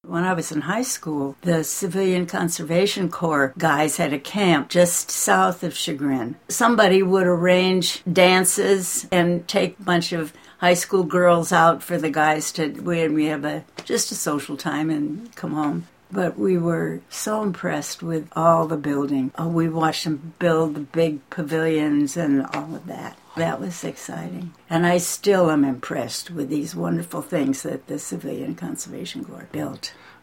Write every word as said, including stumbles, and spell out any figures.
When I was in high school, the Civilian Conservation Corps guys had a camp just south of Chagrin. Somebody would arrange dances and take a bunch of high school girls out for the guys to, we, we have a just a social time and come home. But we were so impressed with all the building. Oh, we watched them build the big pavilions and all of that. That was exciting. And I still am impressed with these wonderful things that the Civilian Conservation Corps built.